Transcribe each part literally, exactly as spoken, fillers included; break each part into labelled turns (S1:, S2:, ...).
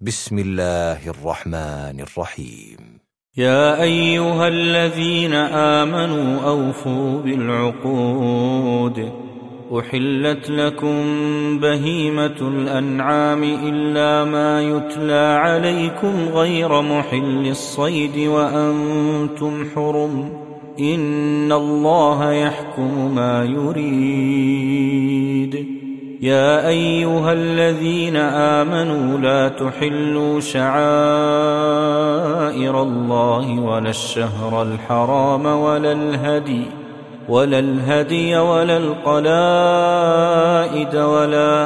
S1: بسم الله الرحمن الرحيم.
S2: يا أيها الذين آمنوا أوفوا بالعقود. أحلت لكم بهيمة الأنعام إلا ما يتلى عليكم غير محل الصيد وأنتم حرم. إن الله يحكم ما يريد. يا أيها الذين آمنوا لا تحلوا شعائر الله ولا الشهر الحرام ولا الهدي ولا الهدي ولا القلائد ولا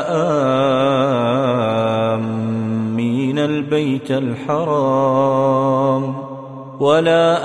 S2: آمين البيت الحرام ولا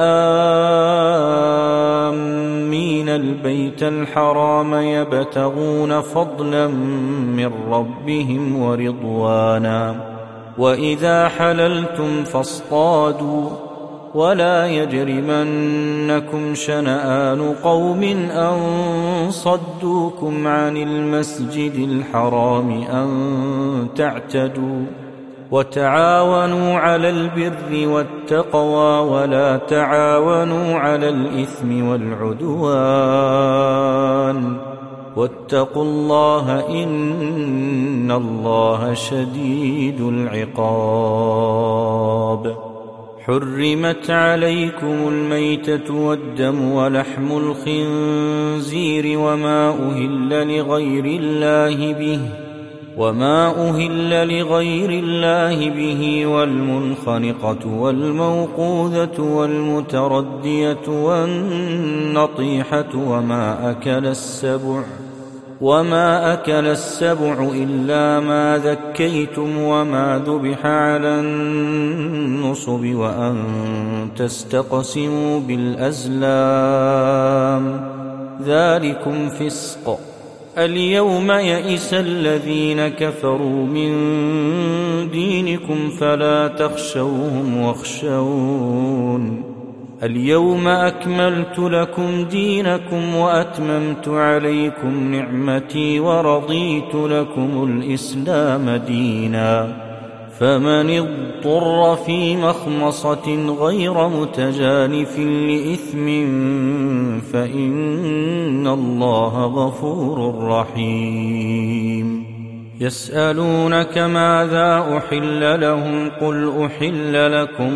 S2: آمين البيت الحرام يبتغون فضلا من ربهم ورضوانا. وإذا حللتم فاصطادوا ولا يجرمنكم شنآن قوم أن صدوكم عن المسجد الحرام أن تعتدوا. وتعاونوا على البر والتقوى ولا تعاونوا على الإثم والعدوان. واتقوا الله إن الله شديد العقاب. حرمت عليكم الميتة والدم ولحم الخنزير وما أهل لغير الله به وما أهل لغير الله به والمنخنقة والموقوذة والمتردية والنطيحة وما أكل السبع وما أكل السبع إلا ما ذكيتم وما ذبح على النصب وأن تستقسموا بالأزلام ذلكم فسق. اليوم يئس الذين كفروا من دينكم فلا تخشوهم واخشون. اليوم أكملت لكم دينكم وأتممت عليكم نعمتي ورضيت لكم الإسلام دينا. فمن اضطر في مخمصة غير متجانف لإثم فإن الله غفور رحيم. يسألونك ماذا أحل لهم قل أحل لكم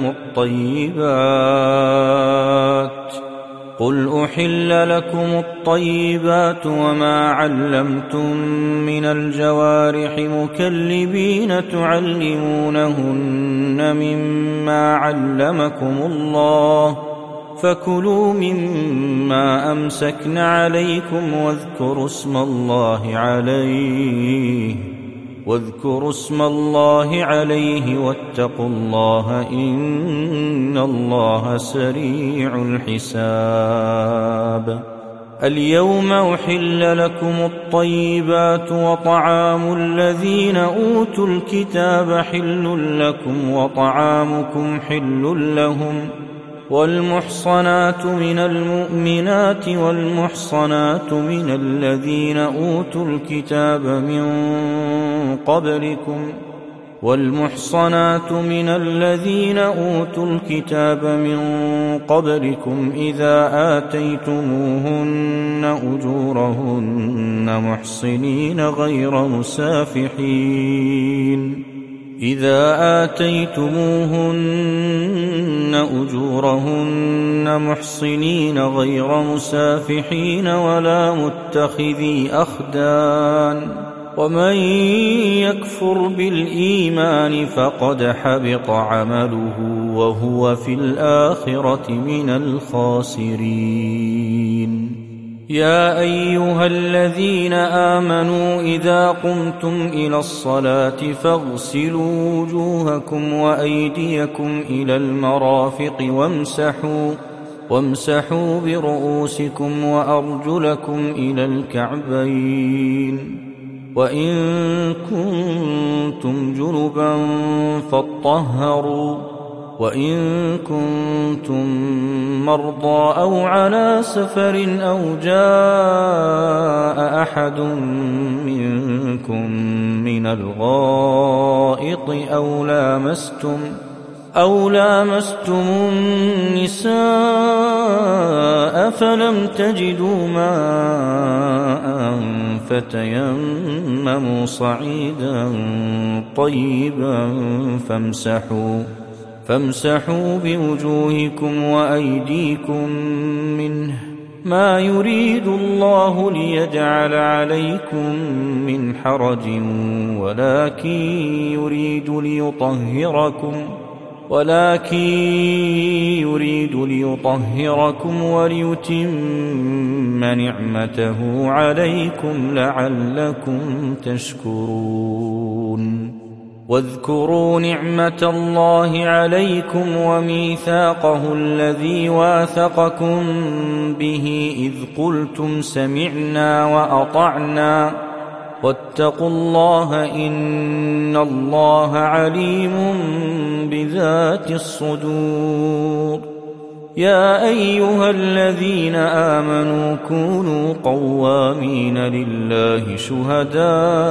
S2: الطيبات قل أحل لكم الطيبات وما علمتم من الجوارح مكلبين تعلمونهن مما علمكم الله فكلوا مما أمسكن عليكم واذكروا اسم الله عليه واذكروا اسم الله عليه واتقوا الله إن الله سريع الحساب. اليوم أحل لكم الطيبات وطعام الذين أوتوا الكتاب حل لكم وطعامكم حل لهم. والمحصنات من المؤمنات والمحصنات من الذين أوتوا الكتاب من قبلكم والمحصنات من الذين أوتوا الكتاب من قبلكم إذا آتيتموهن أجورهن محصنين غير مسافحين إذا آتيتموهن أجورهن محصنين غير مسافحين ولا متخذي أخدان. ومن يكفر بالإيمان فقد حبط عمله وهو في الآخرة من الخاسرين. يا أيها الذين آمنوا إذا قمتم إلى الصلاة فاغسلوا وجوهكم وأيديكم إلى المرافق وامسحوا وامسحوا برؤوسكم وأرجلكم إلى الكعبين. وإن كنتم جنبا فاطهروا وإن كنتم مرضى أو على سفر أو جاء أحد منكم من الغائط أو لامستم أو لامستم النساء فلم تجدوا ماء فتيمموا صعيدا طيبا فامسحوا فامسحوا بوجوهكم وأيديكم منه ما يريد الله ليجعل عليكم من حرج ولكن يريد ليطهركم ولكن يريد ليطهركم وليتم نعمته عليكم لعلكم تشكرون واذكروا نعمة الله عليكم وميثاقه الذي واثقكم به إذ قلتم سمعنا وأطعنا واتقوا الله إن الله عليم بذات الصدور يا أيها الذين آمنوا كونوا قوامين لله شهداء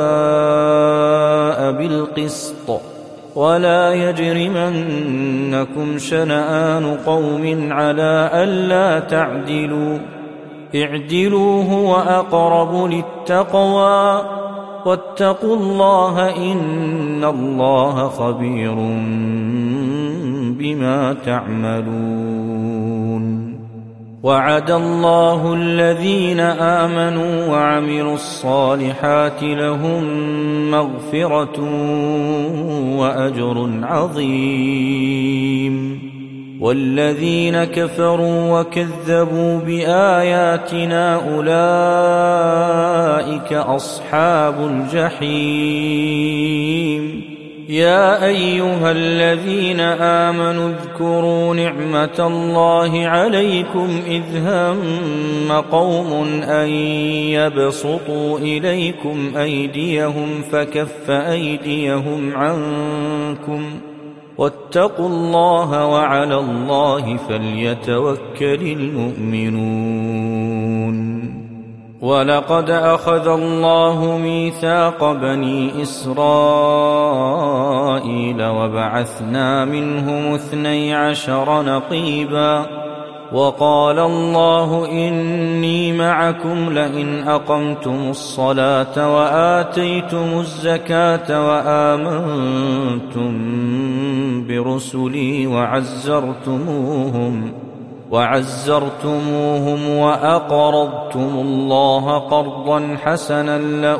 S2: بالقسط ولا يجرمنكم شنآن قوم على ألا تعدلوا اعدلوا هو أقرب للتقوى واتقوا الله إن الله خبير بما تعملون وعد الله الذين آمنوا وعملوا الصالحات لهم مغفرة وأجر عظيم والذين كفروا وكذبوا بآياتنا أولئك أصحاب الجحيم يا أيها الذين آمنوا اذكروا نعمة الله عليكم إذ هم قوم أن يبسطوا إليكم أيديهم فكف أيديهم عنكم واتقوا الله وعلى الله فليتوكل المؤمنون ولقد أخذ الله ميثاق بني إسرائيل وبعثنا منهم اثني عشر نقيبا وقال الله إني معكم لئن أقمتم الصلاة وآتيتم الزكاة وآمنتم برسلي وعزرتموهم وعزرتموهم وأقرضتم الله قرضا حسنا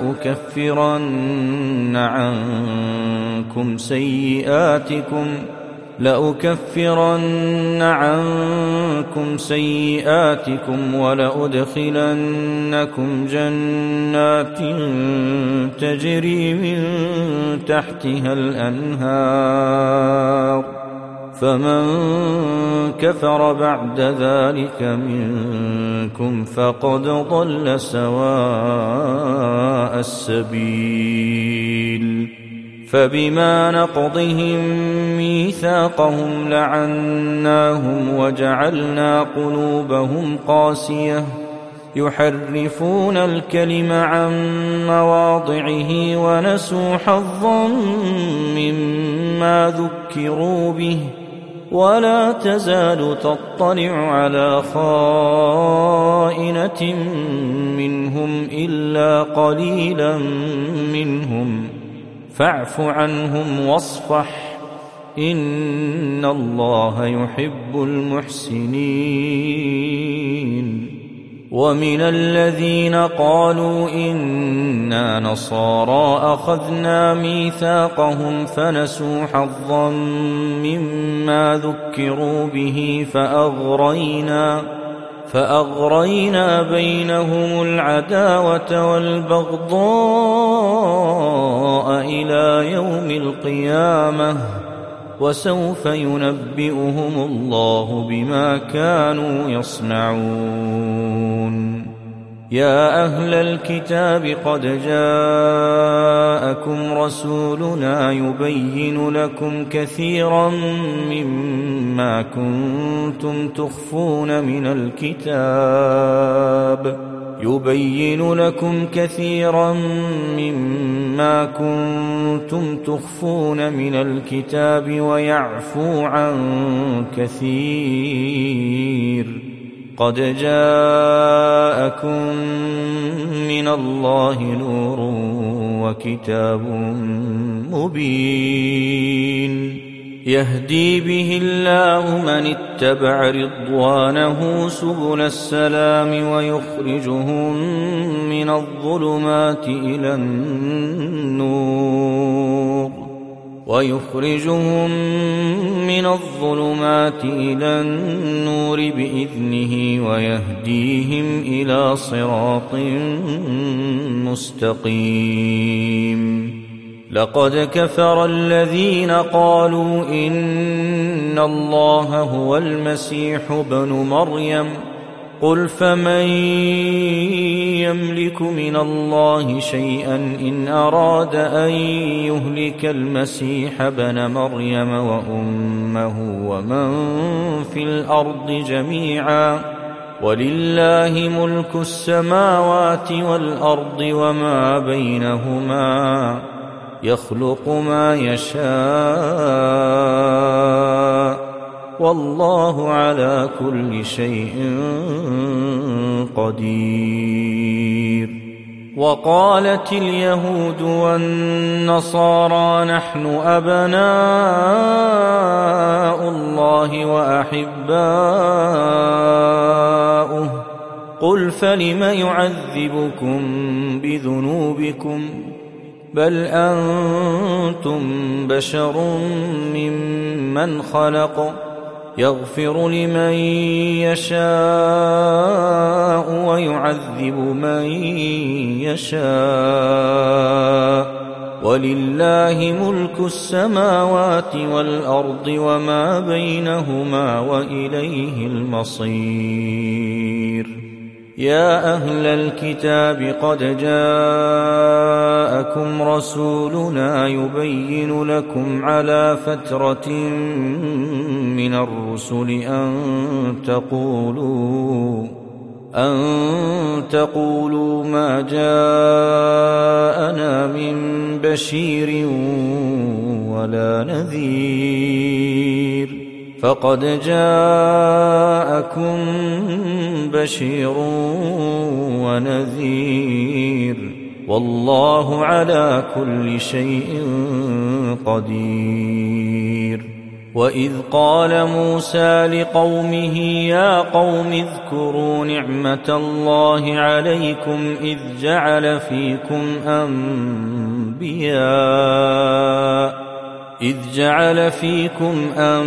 S2: لأكفرن عنكم سيئاتكم لأكفرن عنكم سيئاتكم ولأدخلنكم جنات تجري من تحتها الأنهار فمن كفر بعد ذلك منكم فقد ضل سواء السبيل فبما نقضهم ميثاقهم لعناهم وجعلنا قلوبهم قاسية يحرفون الكلم عن مواضعه ونسوا حظا مما ذكروا به ولا تزال تطلع على خائنة منهم إلا قليلا منهم فاعف عنهم واصفح إن الله يحب المحسنين ومن الذين قالوا إنا نصارى أخذنا ميثاقهم فنسوا حظا مما ذكروا به فأغرينا فأغرينا بينهم العداوة والبغضاء إلى يوم القيامة وسوف ينبئهم الله بما كانوا يصنعون يا أهل الكتاب قد جاءكم رسولنا يبين لكم كثيرا مما كنتم تخفون من الكتاب يبين لكم كثيرا مما كنتم تخفون من الكتاب ويعفو عن كثير قد جاءكم من الله نور وكتاب مبين يهدي به الله من اتبع رضوانه سبل السلام ويخرجهم من الظلمات إلى النور ويخرجهم من الظلمات إلى النور بإذنه ويهديهم إلى صراط مستقيم لقد كفر الذين قالوا إن الله هو المسيح ابن مريم قل فمن يملك من الله شيئا إن أراد أن يهلك المسيح ابن مريم وأمه ومن في الأرض جميعا ولله ملك السماوات والأرض وما بينهما يخلق ما يشاء والله على كل شيء قدير وقالت اليهود والنصارى نحن أبناء الله وأحباؤه قل فلم يعذبكم بذنوبكم بل أنتم بشر ممن خلق يغفر لمن يشاء ويعذب من يشاء ولله ملك السماوات والأرض وما بينهما وإليه المصير يا أهل الكتاب قد جاءكم رسولنا يبين لكم على فترة من الرسل أن تقولوا أن تقولوا ما جاءنا من بشير ولا نذير فقد جاءكم بشير ونذير والله على كل شيء قدير وإذ قال موسى لقومه يا قوم اذكروا نعمة الله عليكم إذ جعل فيكم أنبياء إذ جعل فيكم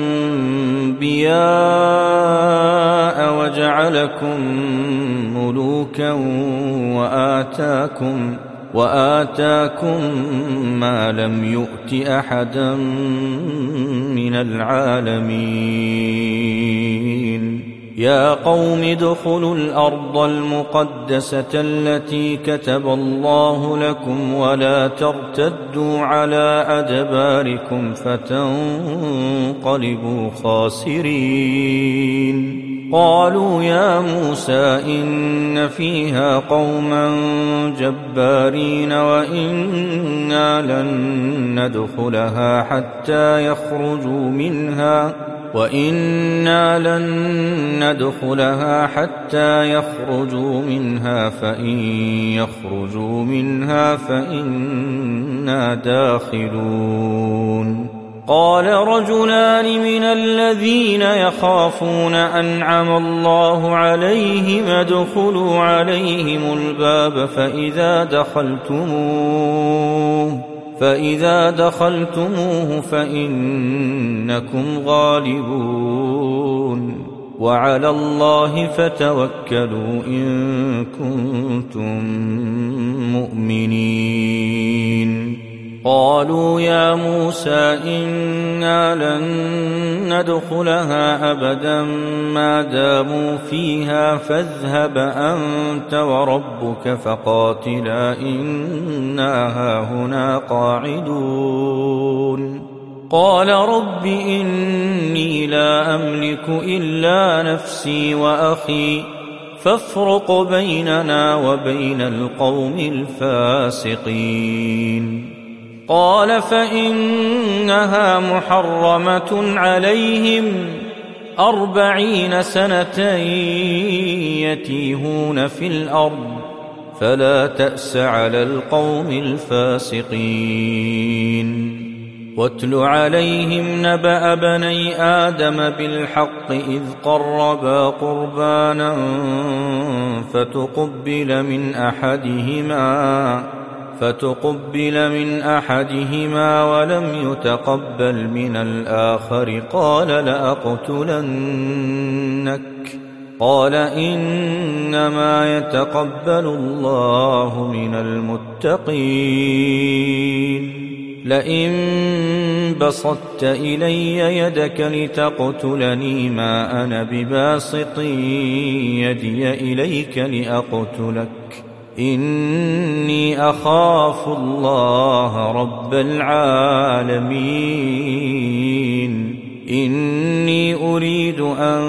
S2: أنبياء وجعلكم ملوكا وآتاكم وآتاكم ما لم يؤت أحدا من العالمين يا قوم ادخلوا الأرض المقدسة التي كتب الله لكم ولا ترتدوا على أدباركم فتنقلبوا خاسرين قالوا يا موسى إن فيها قوما جبارين وإنا لن ندخلها حتى يخرجوا منها وإنا لن ندخلها حتى يخرجوا منها فإن يخرجوا منها فإنا داخلون قال رجلان من الذين يخافون أنعم الله عليهم ادخلوا عليهم الباب فإذا دخلتموه فإذا دخلتموه فإنكم غالبون وعلى الله فتوكلوا إن كنتم مؤمنين قالوا يا موسى إنا لن ندخلها أبدا ما داموا فيها فاذهب أنت وربك فقاتلا إنا هاهنا قاعدون قال رب إني لا أملك إلا نفسي وأخي فافرق بيننا وبين القوم الفاسقين قال فإنها محرمة عليهم أربعين سنة يتيهون في الأرض فلا تأس على القوم الفاسقين واتل عليهم نبأ بني آدم بالحق إذ قربا قربانا فتقبل من أحدهما فتقبل من أحدهما ولم يتقبل من الآخر قال لأقتلنك قال إنما يتقبل الله من المتقين لئن بسطت إلي يدك لتقتلني ما أنا بباسط يدي إليك لأقتلك إني أخاف الله رب العالمين إني أريد أن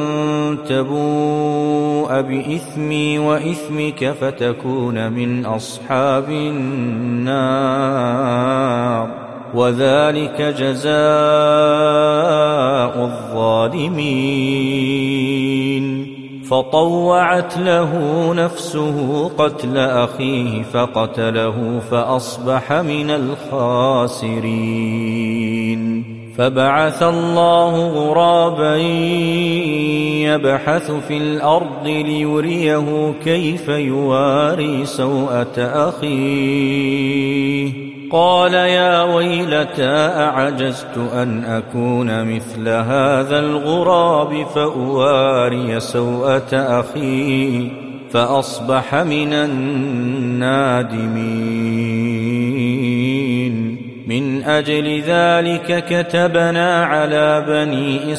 S2: تبوء بإثمي وإثمك فتكون من أصحاب النار وذلك جزاء الظالمين فطوعت له نفسه قتل أخيه فقتله فأصبح من الخاسرين فبعث الله غرابا يبحث في الأرض ليريه كيف يواري سوءة أخيه قال يا ويلتى أعجزت أن أكون مثل هذا الغراب فأواري سوءة أخي فأصبح من النادمين من أجل ذلك كتبنا على بني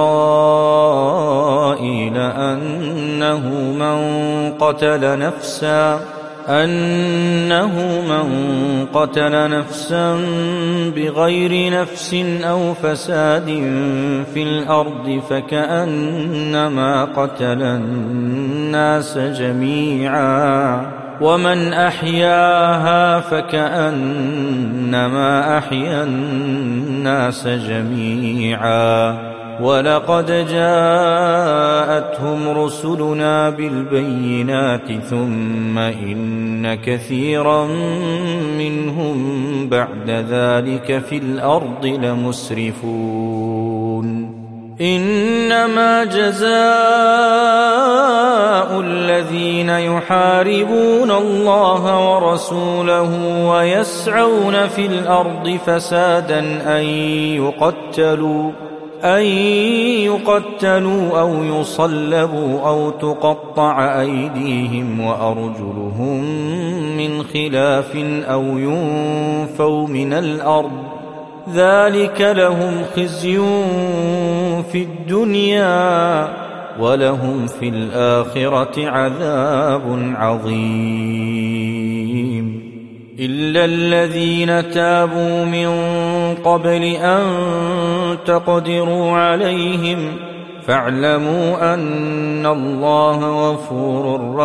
S2: إسرائيل أنه من قتل نفسا أنه من قتل نفسا بغير نفس أو فساد في الأرض فكأنما قتل الناس جميعا ومن أحياها فكأنما أحيا الناس جميعا ولقد جاءتهم رسلنا بالبينات ثم إن كثيرا منهم بعد ذلك في الأرض لمسرفون إنما جزاء الذين يحاربون الله ورسوله ويسعون في الأرض فسادا أن يقتلوا أن يقتلوا أو يصلبوا أو تقطع أيديهم وأرجلهم من خلاف أو ينفوا من الأرض ذلك لهم خزي في الدنيا ولهم في الآخرة عذاب عظيم إلا الذين تابوا من قبل أن تقدروا عليهم فاعلموا أن الله غفور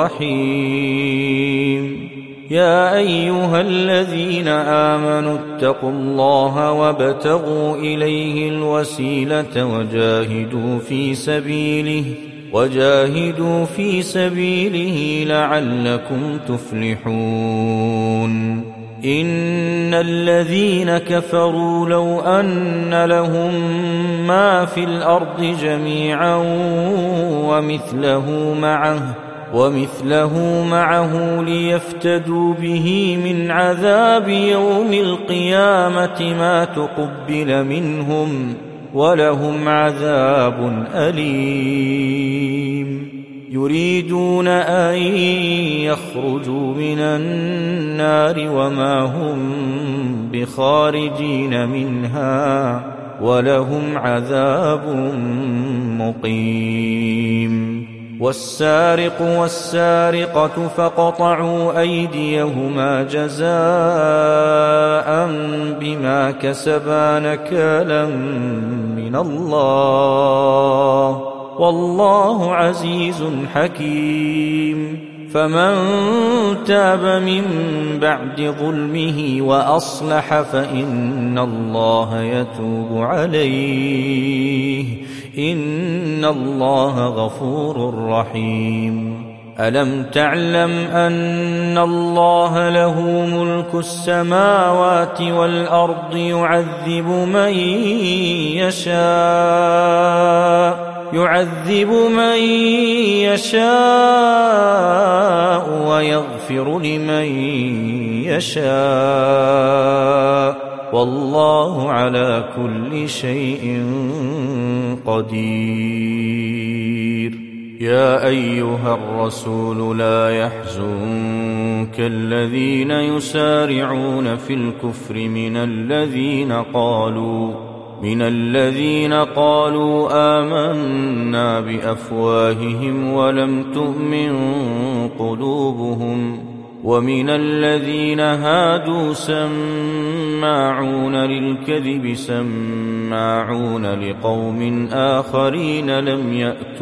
S2: رحيم يا أيها الذين آمنوا اتقوا الله وابتغوا إليه الوسيلة وجاهدوا في سبيله وجاهدوا في سبيله لعلكم تفلحون إن الذين كفروا لو أن لهم ما في الأرض جميعا ومثله معه ومثله معه ليفتدوا به من عذاب يوم القيامة ما تقبل منهم ولهم عذاب أليم يريدون أن يخرجوا من النار وما هم بخارجين منها ولهم عذاب مقيم. والسارق والسارقة فاقطعوا أيديهما جزاء بما كسبا نكالا من الله والله عزيز حكيم. فمن تاب من بعد ظلمه وأصلح فإن الله يتوب عليه إن الله غفور رحيم. ألم تعلم أن الله له ملك السماوات والأرض يعذب من يشاء يعذب من يشاء ويغفر لمن يشاء والله على كل شيء قدير. يا أيها الرسول لا يحزنك الذين يسارعون في الكفر من الذين قالوا من الذين قالوا آمنا بأفواههم ولم تؤمن قلوبهم ومن الذين هادوا سماعون للكذب سماعون لقوم آخرين لم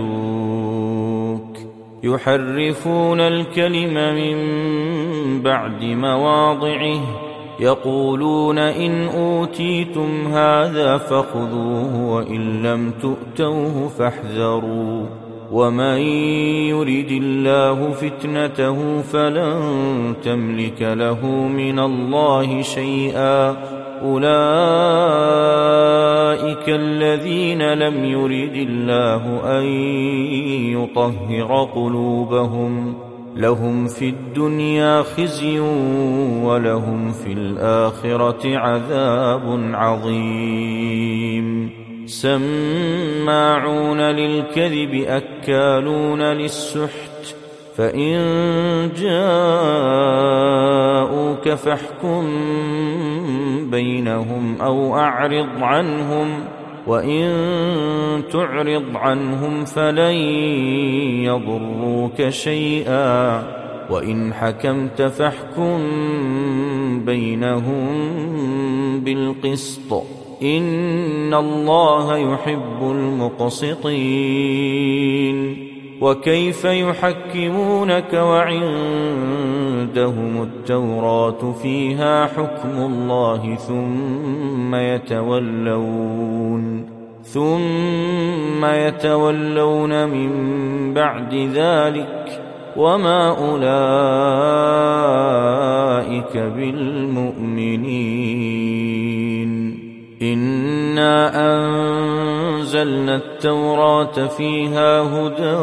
S2: يأتوك يحرفون الكلم من بعد مواضعه يقولون إن أوتيتم هذا فخذوه وإن لم تؤتوه فاحذروا ومن يرد الله فتنته فلن تملك له من الله شيئا أولئك الذين لم يرد الله أن يطهر قلوبهم لهم في الدنيا خزي ولهم في الآخرة عذاب عظيم. سماعون للكذب أكالون للسحت فإن جاءوك فاحكم بينهم أو أعرض عنهم وإن تعرض عنهم فلن يضروك شيئا وإن حكمت فاحكم بينهم بالقسط إن الله يحب المقسطين. وكيف يحكمونك وعندهم التوراة فيها حكم الله ثم يتولون ثم يتولون من بعد ذلك وما أولئك بالمؤمنين. إنا أنزلنا التوراة فيها هدى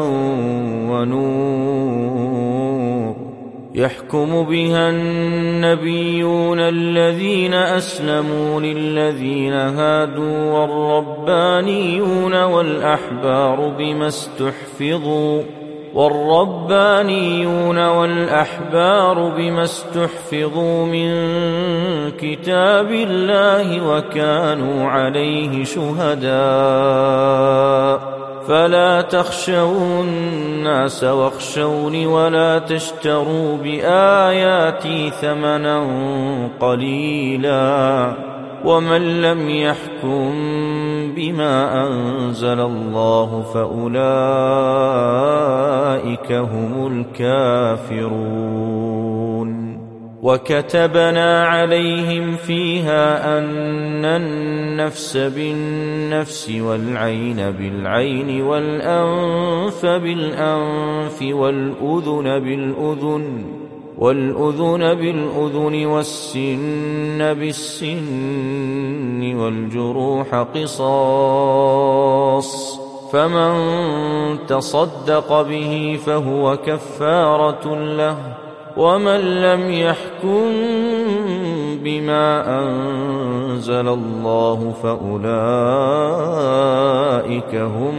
S2: ونور يحكم بها النبيون الذين أسلموا للذين هادوا والربانيون والأحبار بما استحفظوا والربانيون والأحبار بما استحفظوا من كتاب الله وكانوا عليه شهداء فلا تخشوا الناس واخشوني ولا تشتروا بآياتي ثمنا قليلا ومن لم يحكم بما أنزل الله فأولئك هم الكافرون. وكتبنا عليهم فيها أن النفس بالنفس والعين بالعين والأنف بالأنف والأذن بالأذن والأذن بالأذن والسن بالسن والجروح قصاص فمن تصدق به فهو كفارة له ومن لم يحكم بما أنزل الله فأولئك هم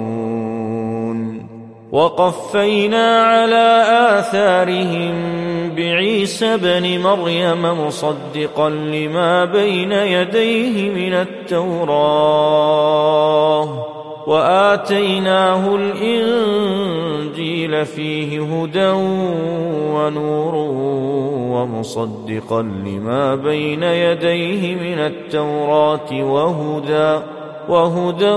S2: الظالمون. وقفينا على آثارهم بعيسى بن مريم مصدقا لما بين يديه من التوراة وآتيناه الإنجيل فيه هدى ونور ومصدقا لما بين يديه من التوراة وهدى وهدى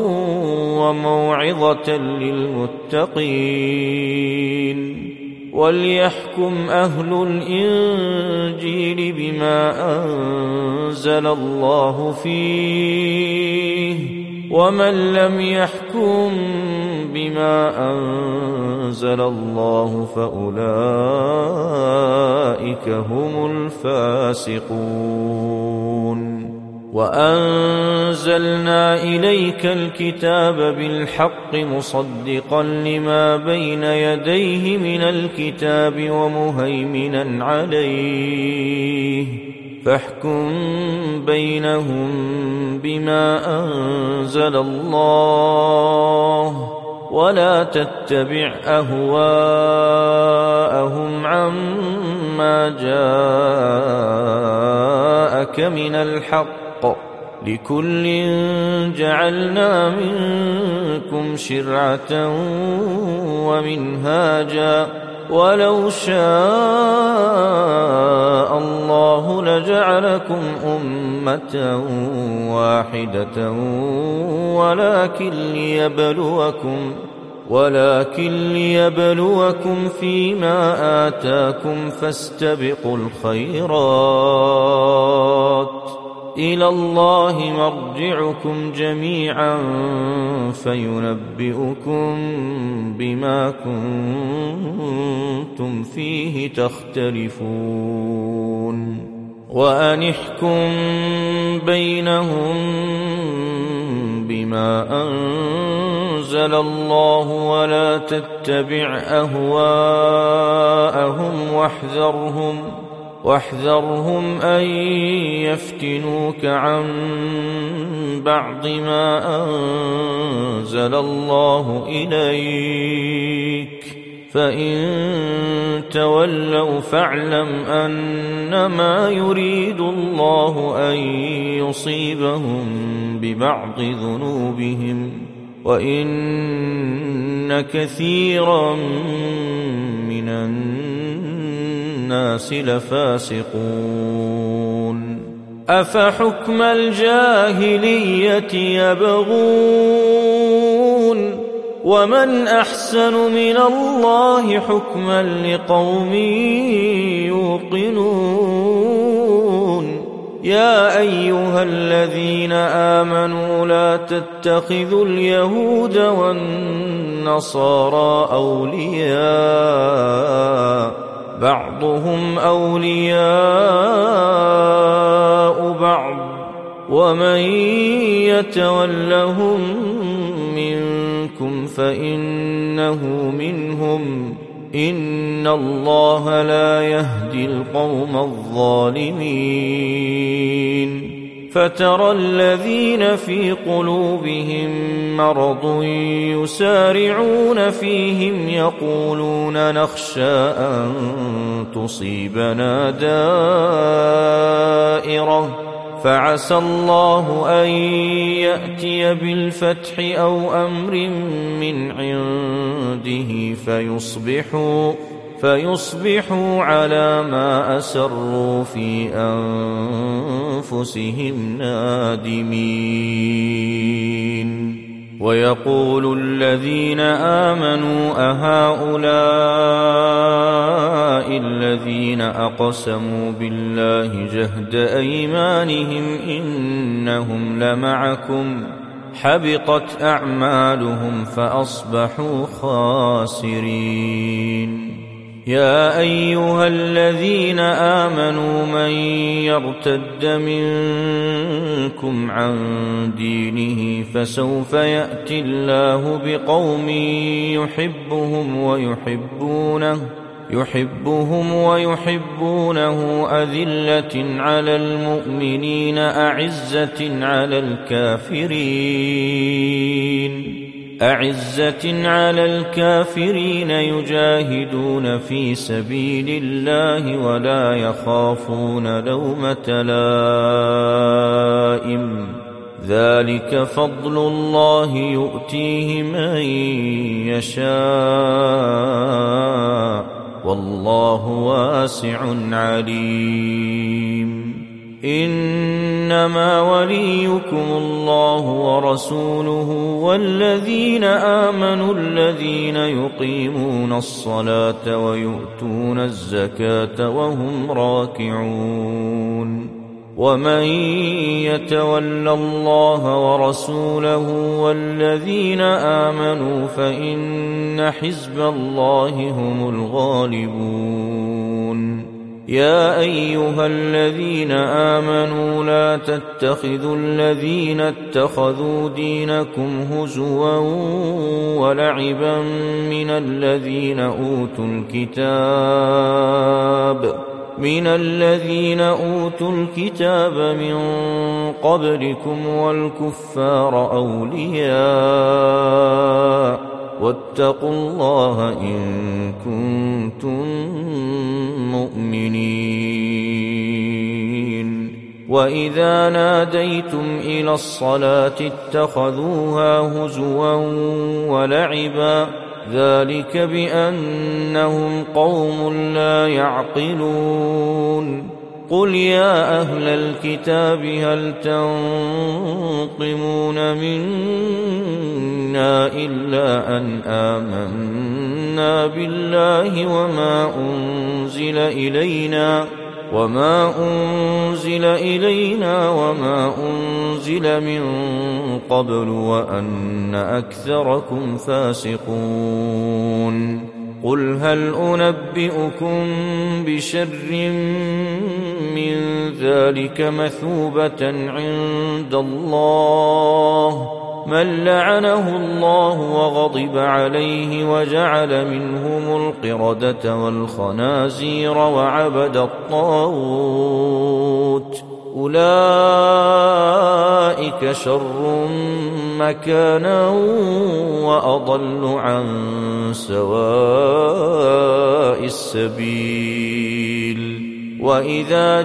S2: وموعظة للمتقين وليحكم أهل الإنجيل بما أنزل الله فيه ومن لم يحكم بما أنزل الله فأولئك هم الفاسقون وأنزلنا إليك الكتاب بالحق مصدقا لما بين يديه من الكتاب ومهيمنا عليه فاحكم بينهم بما أنزل الله ولا تتبع أهواءهم عما جاءك من الحق لكل جعلنا منكم شرعة ومنهاجا ولو شاء الله لجعلكم أمة واحدة ولكن ليبلوكم ولكن ليبلوكم فيما آتاكم فاستبقوا الخيرات إلى الله مرجعكم جميعا فينبئكم بما كنتم فيه تختلفون وأن احكم بينهم بما أنزل الله ولا تتبع أهواءهم واحذرهم واحذرهم أن يفتنوك عن بعض ما أنزل الله إليك فإن تولوا فاعلم أنما يريد الله أن يصيبهم ببعض ذنوبهم وإن كثيرا من الناس لفاسقون أفحكم الجاهلية يبغون ومن أحسن من الله حكما لقوم يوقنون يا أيها الذين آمنوا لا تتخذوا اليهود والنصارى أولياء بعضهم أولياء بعض ومن يتولهم منكم فإنه منهم إن الله لا يهدي القوم الظالمين فترى الذين في قلوبهم مرض يسارعون فيهم يقولون نخشى أن تصيبنا دائرة فعسى الله أن يأتي بالفتح أو أمر من عنده فيصبحوا فيصبحوا على ما أسروا في أنفسهم نادمين ويقول الذين آمنوا أهؤلاء الذين أقسموا بالله جهد أيمانهم إنهم لمعكم حبطت أعمالهم فأصبحوا خاسرين يا أيها الذين آمنوا من يرتد منكم عن دينه فسوف يأتي الله بقوم يحبهم ويحبونه يحبهم ويحبونه أذلة على المؤمنين أعزة على الكافرين أعزة على الكافرين يجاهدون في سبيل الله ولا يخافون لومة لائم ذلك فضل الله يؤتيه من يشاء والله واسع عليم إنما وليكم الله ورسوله والذين آمنوا الذين يقيمون الصلاة ويؤتون الزكاة وهم راكعون ومن يتول الله ورسوله والذين آمنوا فإن حزب الله هم الغالبون يا أيها الذين آمنوا لا تتخذوا الذين اتخذوا دينكم هزوا ولعبا من الذين أوتوا الكتاب من الذين أوتوا الكتاب من قبلكم والكفار أولياء واتقوا الله إن كنتم مؤمنين وإذا ناديتم إلى الصلاة اتخذوها هزوا ولعبا ذلك بأنهم قوم لا يعقلون قل يا أهل الكتاب هل تنقمون منا إلا أن آمنا بالله وما أنزل إلينا وما أنزل إلينا وما أنزل من قبل وأن أكثركم فاسقون قل هل أنبئكم بشر من ذلك مثوبة عند الله من لعنه الله وغضب عليه وجعل منهم القردة والخنازير وعبد الطاغوت أولئك شر مكانا وأضل عن سواء السبيل وإذا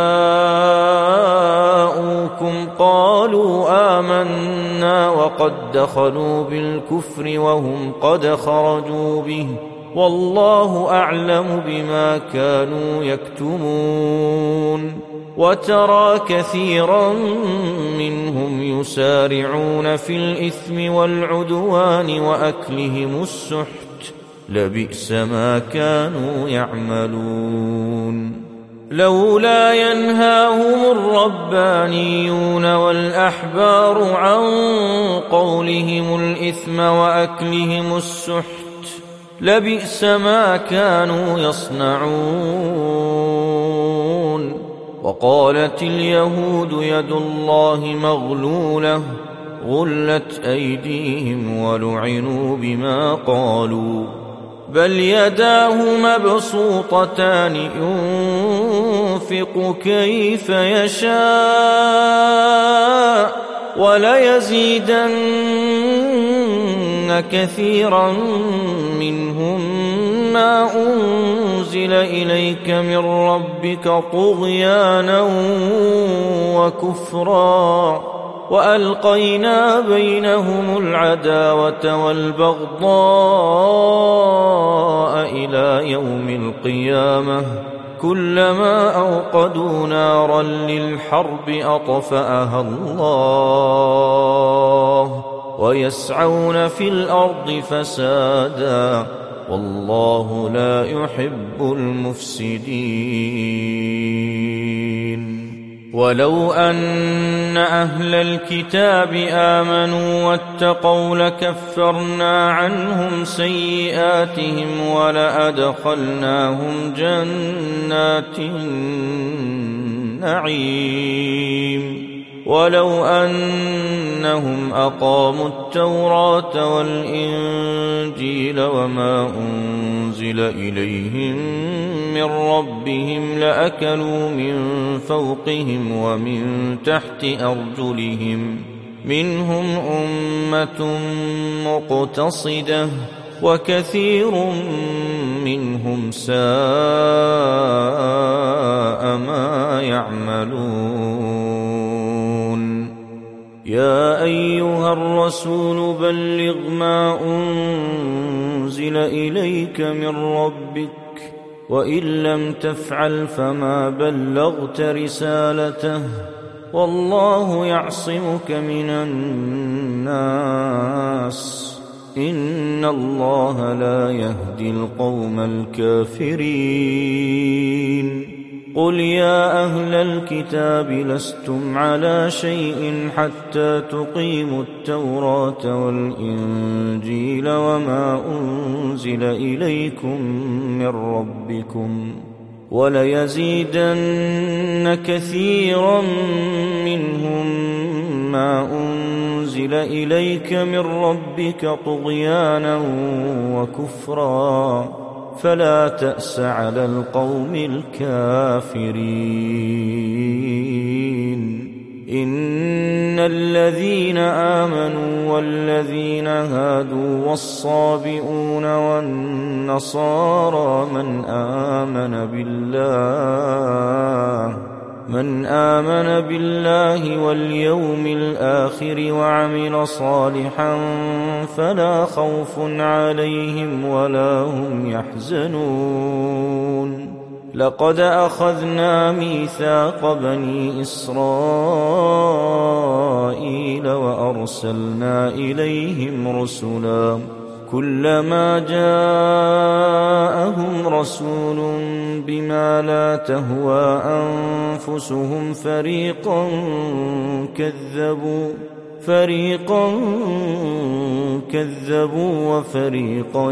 S2: جاءوكم قالوا آمنا وقد دخلوا بالكفر وهم قد خرجوا به والله أعلم بما كانوا يكتمون وترى كثيرا منهم يسارعون في الإثم والعدوان وأكلهم السحت لبئس ما كانوا يعملون لولا ينهاهم الربانيون والأحبار عن قولهم الإثم وأكلهم السحت لبئس ما كانوا يصنعون وقالت اليهود يد الله مغلولة غلت أيديهم ولعنوا بما قالوا بل يداه مبسوطتان ينفق كيف يشاء وليزيدن كثيرا منهم ما أنزل إليك من ربك طغيانا وكفرا وألقينا بينهم العداوة والبغضاء إلى يوم القيامة كلما أوقدوا نارا للحرب أطفأها الله ويسعون في الأرض فسادا والله لا يحب المفسدين ولو أن أهل الكتاب آمنوا واتقوا لكفرنا عنهم سيئاتهم ولأدخلناهم جنات النعيم ولو أنهم أقاموا التوراة والإنجيل وما أنزل إليهم من ربهم لأكلوا من فوقهم ومن تحت أرجلهم منهم أمة مقتصدة وكثير منهم ساء ما يعملون. يا أيها الرسول بلغ ما أنزل إليك من ربك وإن لم تفعل فما بلغت رسالته والله يعصمك من الناس إن الله لا يهدي القوم الكافرين. قل يا أهل الكتاب لستم على شيء حتى تقيموا التوراة والإنجيل وما أنزل إليكم من ربكم وليزيدن كثيرا منهم ما أنزل إليك من ربك طغيانا وكفرا فلا تأس على القوم الكافرين. إن الذين آمنوا والذين هادوا والصابئون والنصارى من آمن بالله من آمن بالله واليوم الآخر وعمل صالحا فلا خوف عليهم ولا هم يحزنون. لقد أخذنا ميثاق بني إسرائيل وأرسلنا إليهم رسلا كلما جاءهم رسول بما لا تهوى أنفسهم فريقا كذبوا فريقا كذبوا وفريقا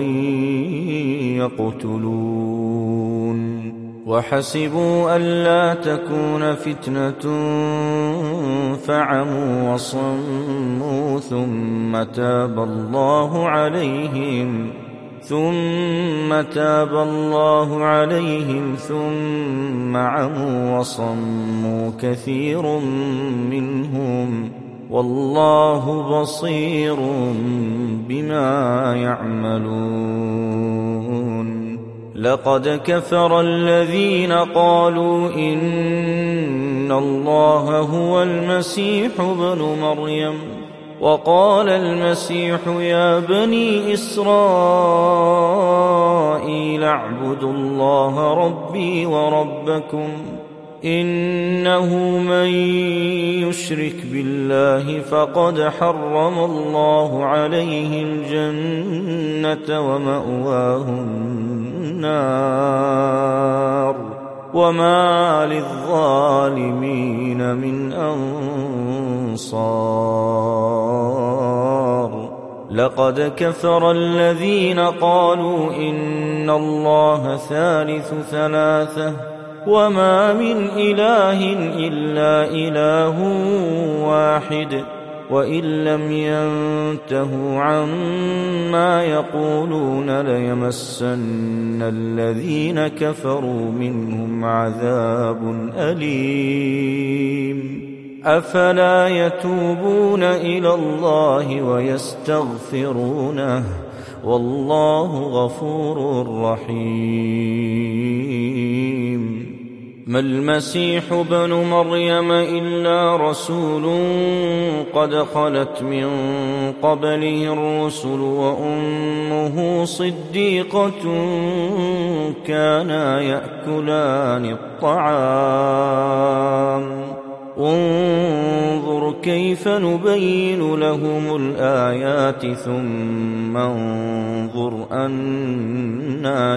S2: يقتلون. وحسبوا ألا تكون فتنة فعموا وصموا ثم تاب الله عليهم ثم تاب الله عليهم ثم عموا وصموا كثير منهم والله بصير بما يعملون. لقد كفر الذين قالوا إن الله هو المسيح ابن مريم وقال المسيح يا بني إسرائيل اعبدوا الله ربي وربكم إنه من يشرك بالله فقد حرم الله عليه الجنة ومأواه النار وما للظالمين من أنصار. لقد كفر الذين قالوا إن الله ثالث ثلاثة وما من إله إلا إله واحد وإن لم ينتهوا عما يقولون ليمسن الذين كفروا منهم عذاب أليم. أفلا يتوبون إلى الله ويستغفرونه والله غفور رحيم. ما المسيح ابن مريم إلا رسول قد خلت من قبله الرسل وأمه صديقة كانا يأكلان الطعام انظر كيف نبين لهم الآيات ثم انظر أنى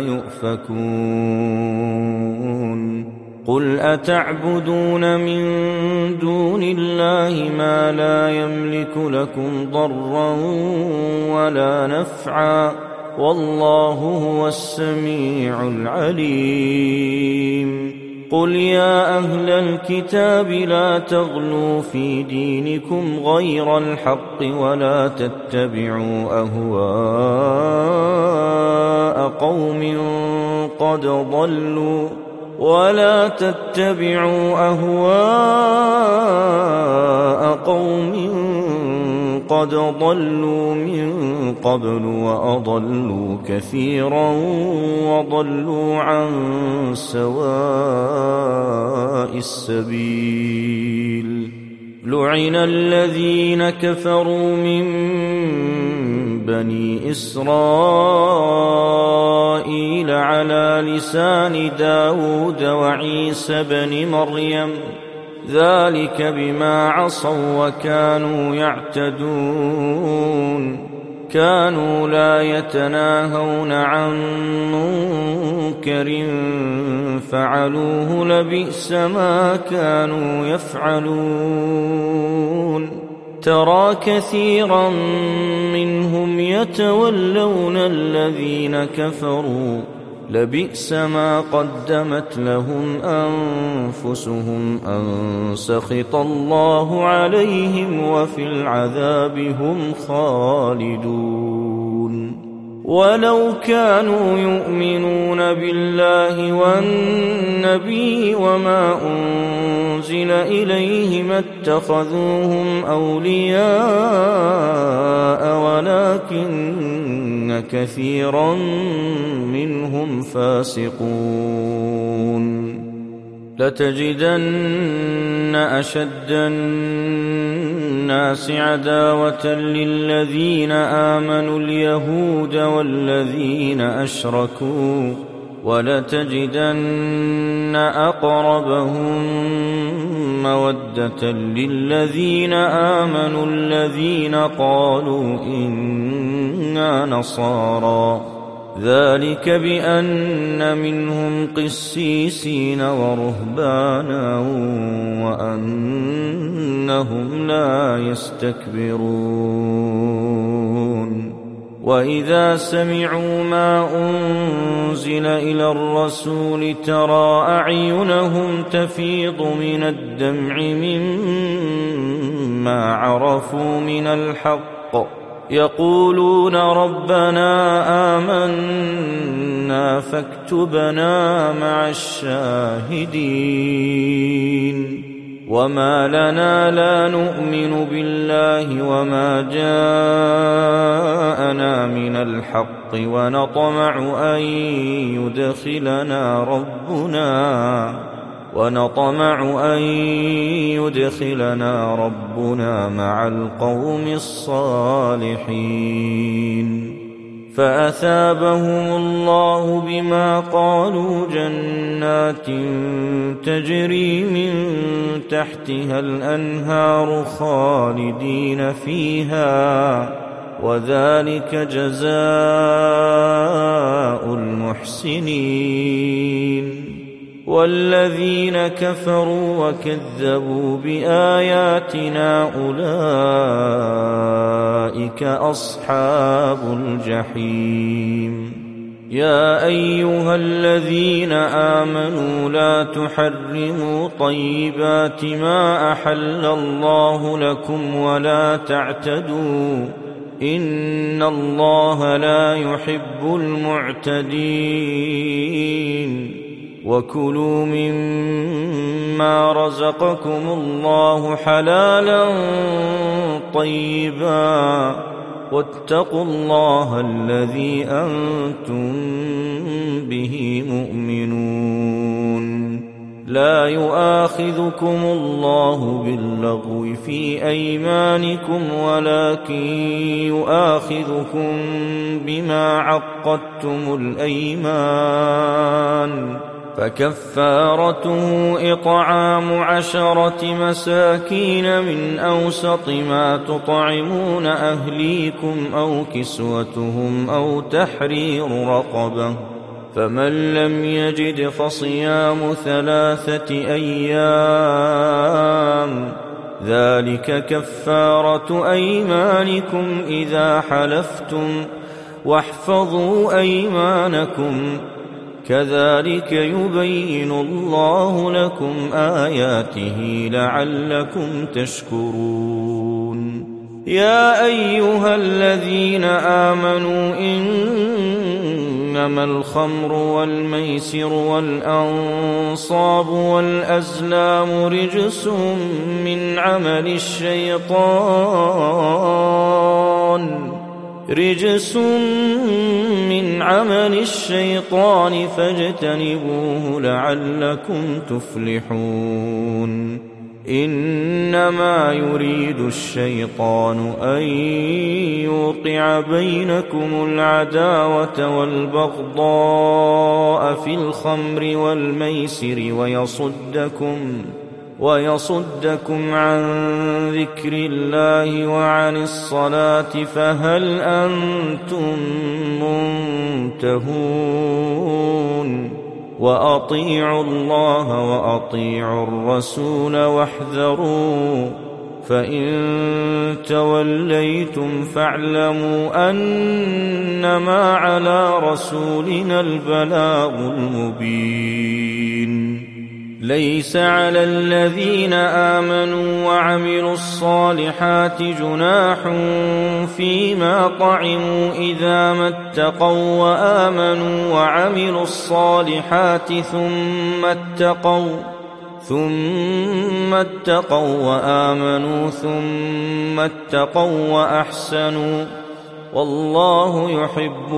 S2: يؤفكون. قل أتعبدون من دون الله ما لا يملك لكم ضرا ولا نفعا والله هو السميع العليم. قل يا أهل الكتاب لا تغلوا في دينكم غير الحق ولا تتبعوا أهواء قوم قد ضلوا ولا تتبعوا أهواء قوم قد ضلوا من قبل وأضلوا كثيرا وضلوا عن سواء السبيل. لعن الذين كفروا من بني إسرائيل على لسان داود وعيسى بن مريم ذلك بما عصوا وكانوا يعتدون. كانوا لا يتناهون عن منكر فعلوه لبئس ما كانوا يفعلون. ترى كثيرا منهم يتولون الذين كفروا لبئس ما قدمت لهم أنفسهم أن سخط الله عليهم وفي العذاب هم خالدون. ولو كانوا يؤمنون بالله والنبي وما أنزل إليه ما اتخذوهم أولياء ولكن كثيرا منهم فاسقون. لتجدن أشد الناس عداوة للذين آمنوا اليهود والذين أشركوا ولتجدن أقربهم مودة للذين آمنوا الذين قالوا إنا نصارى ذلك بأن منهم قسيسين ورهبانا وأنهم لا يستكبرون. وإذا سمعوا ما أنزل إلى الرسول ترى أعينهم تفيض من الدمع مما عرفوا من الحق يقولون ربنا آمنا فاكتبنا مع الشاهدين. وما لنا لا نؤمن بالله وما جاءنا من الحق ونطمع أن يدخلنا ربنا ونطمع أن يدخلنا ربنا مع القوم الصالحين. فأثابهم الله بما قالوا جنات تجري من تحتها الأنهار خالدين فيها وذلك جزاء المحسنين. والذين كفروا وكذبوا بآياتنا أولئك أصحاب الجحيم. يا أيها الذين آمنوا لا تحرموا طيبات ما أحل الله لكم ولا تعتدوا إن الله لا يحب المعتدين. وكلوا مما رزقكم الله حلالا طيبا واتقوا الله الذي أنتم به مؤمنون. لا يؤاخذكم الله باللغو في أيمانكم ولكن يؤاخذكم بما عقدتم الأيمان فكفارته إطعام عشرة مساكين من أوسط ما تطعمون أهليكم أو كسوتهم أو تحرير رقبة فمن لم يجد فصيام ثلاثة أيام ذلك كفارة أيمانكم إذا حلفتم واحفظوا أيمانكم كذلك يبين الله لكم آياته لعلكم تشكرون. يا أيها الذين آمنوا إنما إنما الخمر والميسر والأنصاب والأزلام رجس من عمل الشيطان رجس من عمل الشيطان فاجتنبوه لعلكم تفلحون إنما يريد الشيطان أن يوقع بينكم العداوة والبغضاء في الخمر والميسر ويصدكم ويصدكم عن ذكر الله وعن الصلاة فهل أنتم منتهون وأطيعوا الله وأطيعوا الرسول واحذروا فإن توليتم فاعلموا أنما على رسولنا البلاغ المبين ليس على الذين آمنوا وعملوا الصالحات جناح فيما طعموا إذا ما اتقوا وآمنوا وعملوا الصالحات ثم اتقوا ثم اتقوا وآمنوا ثم اتقوا وأحسنوا والله يحب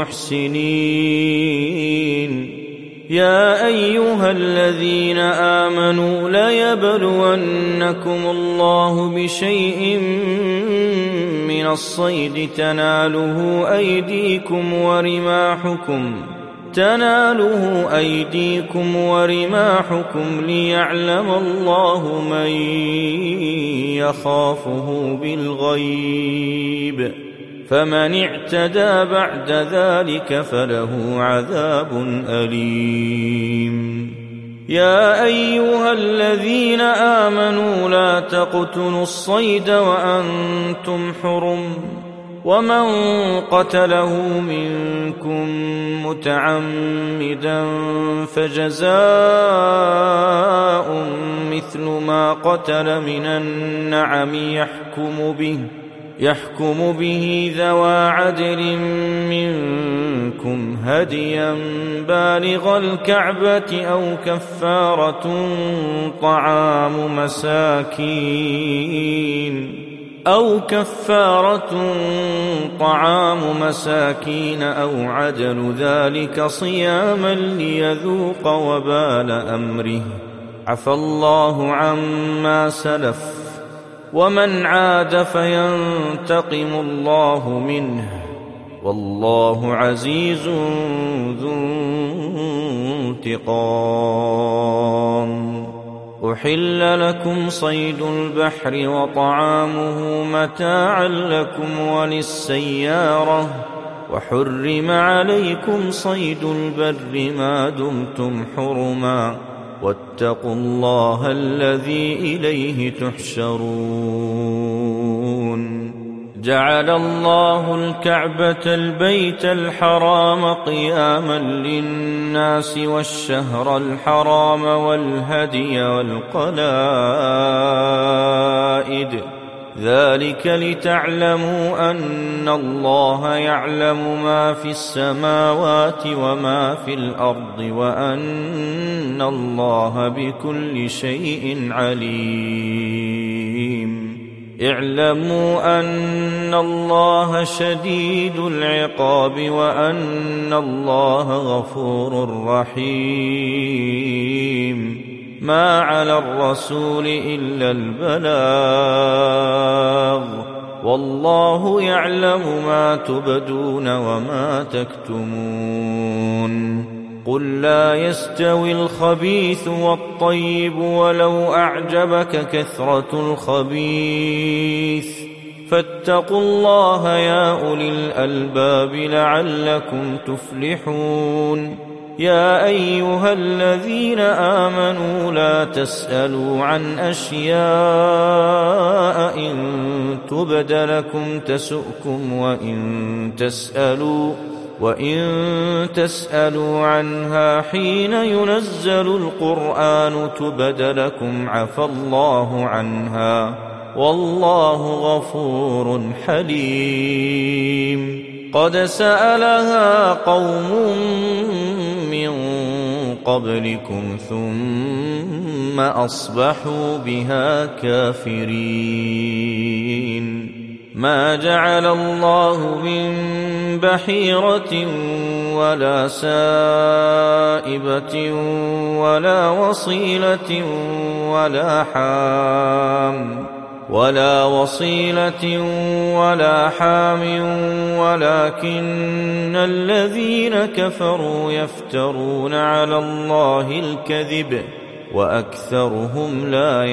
S2: المحسنين يا أيها الذين آمنوا ليبلونكم الله بشيء من الصيد تناله أيديكم ورماحكم تناله أيديكم ورماحكم ليعلم الله من يخافه بالغيب فمن اعتدى بعد ذلك فله عذاب أليم يا أيها الذين آمنوا لا تقتلوا الصيد وأنتم حرم ومن قتله منكم متعمدا فجزاء مثل ما قتل من النعم يحكم به يحكم به ذوى عدل منكم هديا بالغ الكعبة أو كفارة طعام مساكين أو كفارة طعام مساكين أو عدل ذلك صياما ليذوق وبال أمره عفى الله عما سلف ومن عاد فينتقم الله منه والله عزيز ذو انتقام أحل لكم صيد البحر وطعامه متاعا لكم وللسيارة وحرم عليكم صيد البر ما دمتم حرما واتقوا الله الذي إليه تحشرون جعل الله الكعبة البيت الحرام قياما للناس والشهر الحرام والهدي والقلائد ذلك لتعلموا أن الله يعلم ما في السماوات وما في الأرض وأن الله بكل شيء عليم اعلموا أن الله شديد العقاب وأن الله غفور رحيم ما على الرسول إلا البلاغ والله يعلم ما تبدون وما تكتمون قل لا يستوي الخبيث والطيب ولو أعجبك كثرة الخبيث فاتقوا الله يا أولي الألباب لعلكم تفلحون يا أيها الذين آمنوا لا تسألوا عن أشياء إن تبد لكم تسؤكم وإن تسألوا وإن تسألوا عنها حين ينزل القرآن تبد لكم عفى الله عنها والله غفور حليم. قد سألها قوم من قبلكم ثم أصبحوا بها كافرين. ما جعل الله من بحيرة ولا سائبة ولا وصيلة ولا حام ولا وصيلة ولا حام ولكن الذين كفروا يفترون على الله الكذب وأكثرهم لا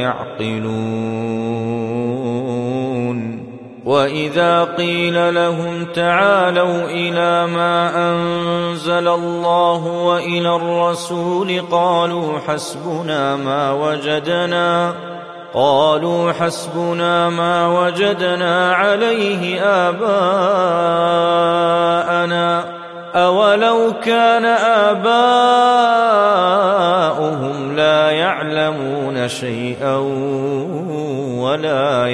S2: يعقلون. وإذا قيل لهم تعالوا إلى ما أنزل الله وإلى الرسول قالوا حسبنا ما وجدنا قالوا حسبنا ما وجدنا عليه آباءنا أولو كان آباؤهم لا يعلمون شيئا ولا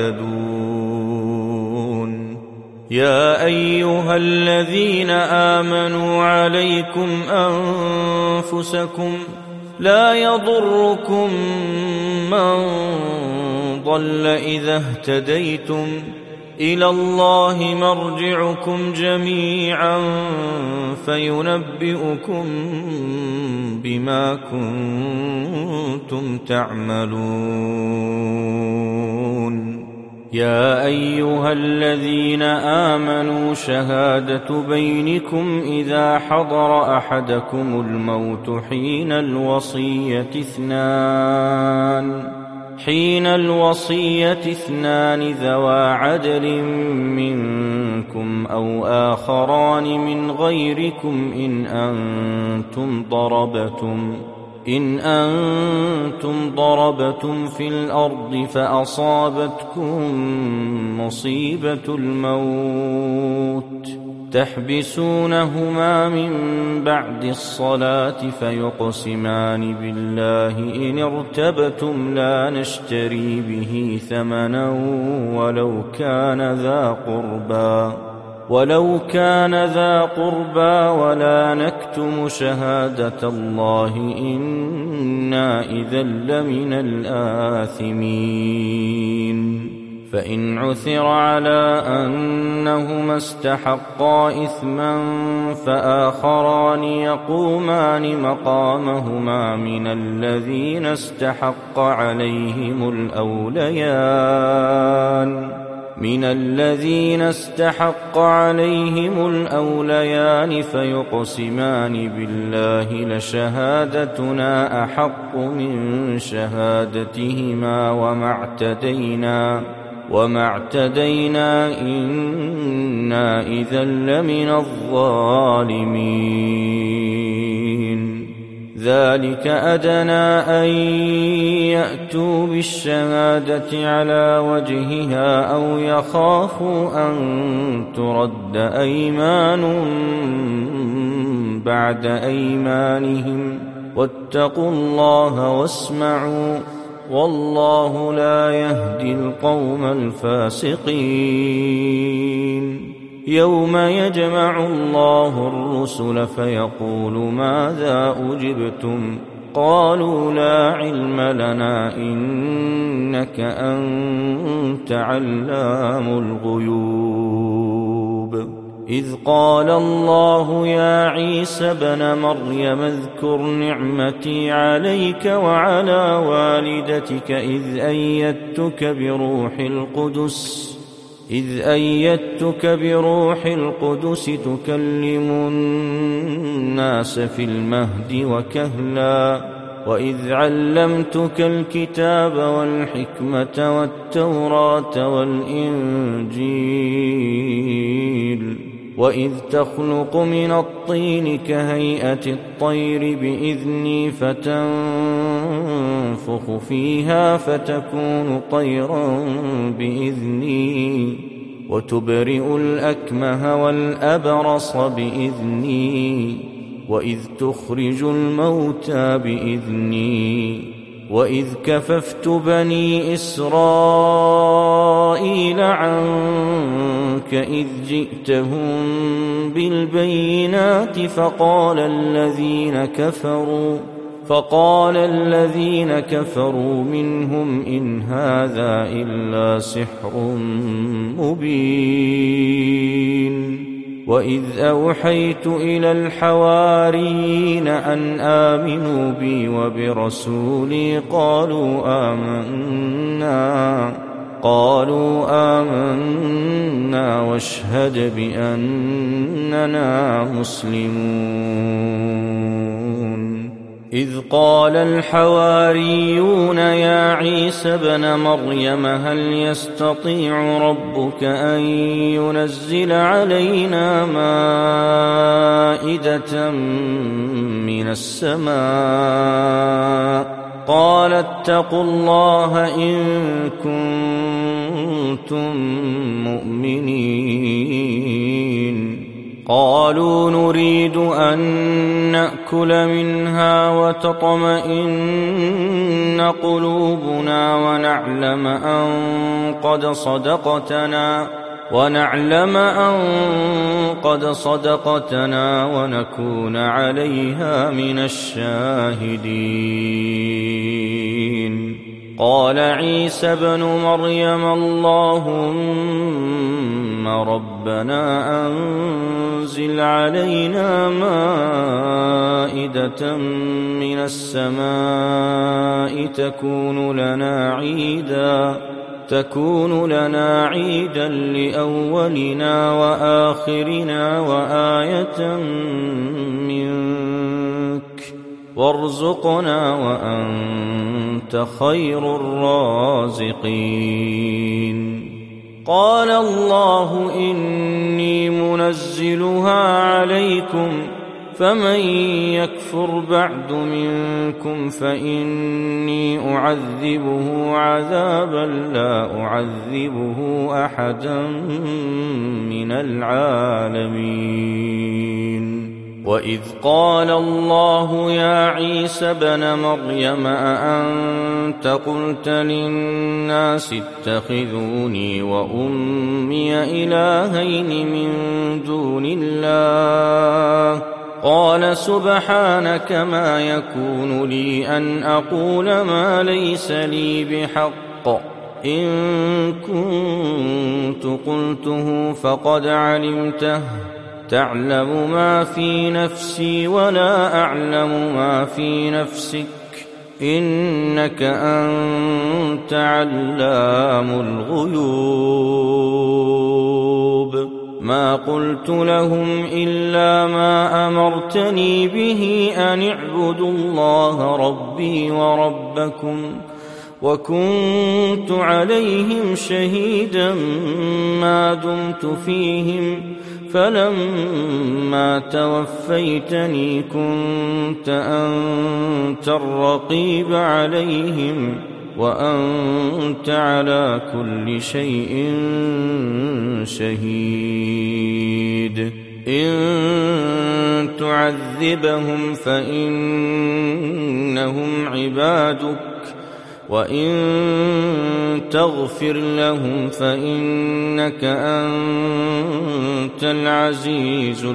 S2: يهتدون. يا أيها الذين آمنوا عليكم أنفسكم لا يضركم من ضل إذا اهتديتم إلى الله مرجعكم جميعا فينبئكم بما كنتم تعملون. يا أيها الذين آمنوا شهادة بينكم إذا حضر أحدكم الموت حين الوصية اثنان حين الوصية اثنان ذوى عدل منكم أو آخران من غيركم إن أنتم ضربتم إن أنتم ضربتم في الأرض فأصابتكم مصيبة الموت تحبسونهما من بعد الصلاة فيقسمان بالله إن ارتبتم لا نشتري به ثمنا ولو كان ذا قربى ولو كان ذا قربى ولا نكتم شهادة الله إنا إذا لمن الآثمين. فإن عثر على أنهما استحقا إثما فآخران يقومان مقامهما من الذين استحق عليهم الأوليان من الذين استحق عليهم الأوليان فيقسمان بالله لشهادتنا أحق من شهادتهما وما اعتدينا وما اعتدينا إنا إذا لمن الظالمين. ذلك أدنى أن يأتوا بالشهادة على وجهها أو يخافوا أن ترد أيمان بعد أيمانهم واتقوا الله واسمعوا والله لا يهدي القوم الفاسقين. يوم يجمع الله الرسل فيقول ماذا أجبتم قالوا لا علم لنا إنك أنت علام الغيوب. إذ قال الله يا عيسى ابن مريم اذكر نعمتي عليك وعلى والدتك إذ أيدتك بروح القدس إذ أيدتك بروح القدس تكلم الناس في المهد وكهلا وإذ علمتك الكتاب والحكمة والتوراة والإنجيل وإذ تخلق من الطين كهيئة الطير بإذني فتنفخ فيها فتكون طيرا بإذني وتبرئ الأكمه والأبرص بإذني وإذ تخرج الموتى بإذني وإذ كففت بني إسرائيل عنك إذ جئتهم بالبينات فقال الذين كفروا فقال الذين كفروا منهم إن هذا إلا سحر مبين وإذ أوحيت إلى الحواريين أن آمنوا بي وبرسولي قالوا آمنا قالوا آمنا واشهد بأننا مسلمون إذ قال الحواريون يا عيسى ابن مريم هل يستطيع ربك أن ينزل علينا مائدة من السماء قال اتقوا الله إن كنتم مؤمنين قالوا نريد أن نأكل منها وتطمئن قلوبنا ونعلم أن قد صدقتنا ونعلم أن قد صدقتنا ونكون عليها من الشاهدين قال عيسى ابن مريم اللهم ربنا أنزل علينا مائدة من السماء تكون لنا عيدا تكون لنا عيدا لأولنا وآخرنا وآية منك وارزقنا وأنت خير الرازقين قال الله إني منزلها عليكم فمن يكفر بعد منكم فإني أعذبه عذابا لا أعذبه أحدا من العالمين وإذ قال الله يا عيسى ابن مريم أأنت قلت للناس اتخذوني وأمي إلهين من دون الله قال سبحانك ما يكون لي أن أقول ما ليس لي بحق إن كنت قلته فقد علمته تعلم ما في نفسي ولا أعلم ما في نفسك إنك أنت علام الغيوب ما قلت لهم إلا ما أمرتني به أن اعبدوا الله ربي وربكم وكنت عليهم شهيدا ما دمت فيهم فلما توفيتني كنت أنت الرقيب عليهم وأنت على كل شيء شهيد إن تعذبهم فإنهم عبادك وإن تغفر لهم فإنك أنت العزيز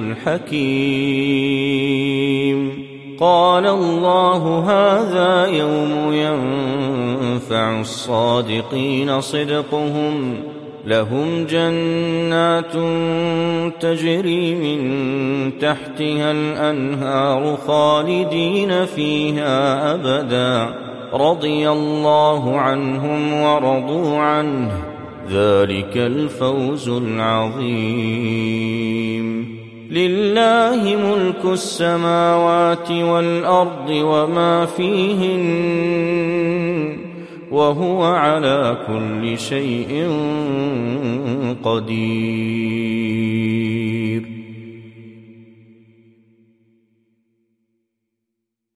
S2: الحكيم قال الله هذا يوم ينفع الصادقين صدقهم لهم جنات تجري من تحتها الأنهار خالدين فيها أبدا رضي الله عنهم ورضوا عنه ذلك الفوز العظيم لله ملك السماوات والأرض وما فيهن وهو على كل شيء قدير